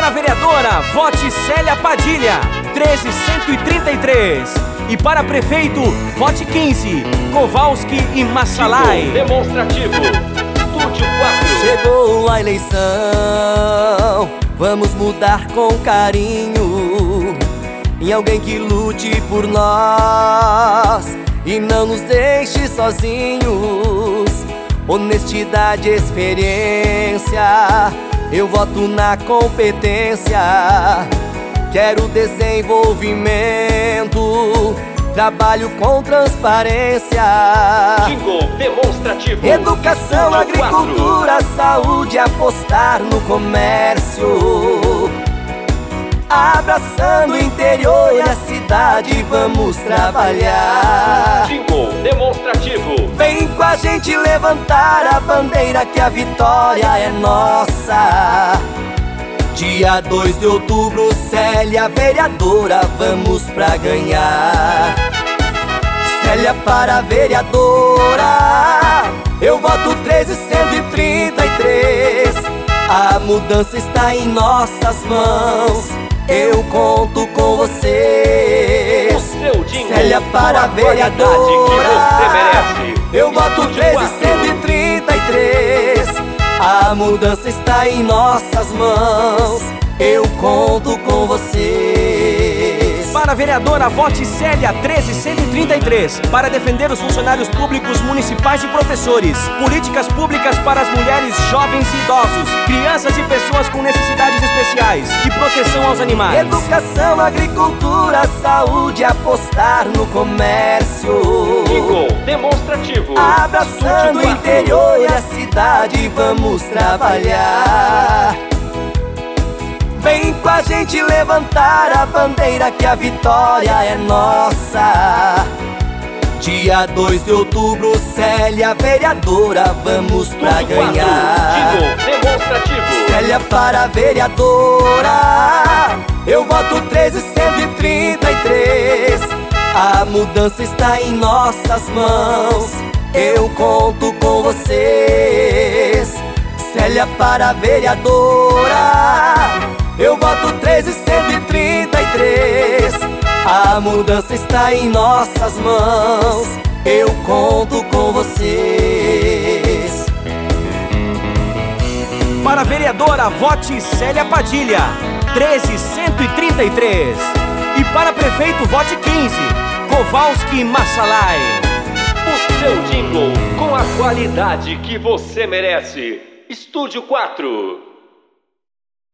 Para a vereadora, vote Célia Padilha, 13133. E para prefeito, vote 15, Kowalski e Massalai. Demonstrativo, Estúdio 4. Chegou a eleição, vamos mudar com carinho em alguém que lute por nós e não nos deixe sozinhos. Honestidade, experiência, eu voto na competência. Quero desenvolvimento, trabalho com transparência. Jingle demonstrativo. Educação, Estúdio agricultura, 4. Saúde, apostar no comércio. Abraçando o interior e a cidade, vamos trabalhar. Jingle demonstrativo. Vem com a gente levantar a bandeira que a vitória é nossa. Dia 2 de outubro, Célia vereadora, vamos pra ganhar. Célia para vereadora, eu voto 13133. A mudança está em nossas mãos, eu conto com vocês. O seu jingle, Célia para vereadora, que você merece. eu voto 13133. A mudança está em nossas mãos, eu conto com vocês. Para a vereadora, vote Célia, 13133. Para defender os funcionários públicos municipais e professores. Políticas públicas para as mulheres, jovens e idosos, crianças e pessoas com necessidades especiais. E proteção aos animais. Educação, agricultura, saúde, apostar no comércio. Jingle demonstrativo. Abraçando o interior e a cidade, vamos trabalhar. Vem com a gente levantar a bandeira que a vitória é nossa. Dia 2 de outubro, Célia vereadora, vamos pra ganhar. Jingle demonstrativo. Célia para vereadora, eu voto 13133. A mudança está em nossas mãos, eu conto com vocês. Célia para vereadora, eu voto 13133. A mudança está em nossas mãos, eu conto com vocês. Para a vereadora, vote Célia Padilha, 13133. E para prefeito, vote 15, Kowalski e Massalai. O seu jingle com a qualidade que você merece. Estúdio 4.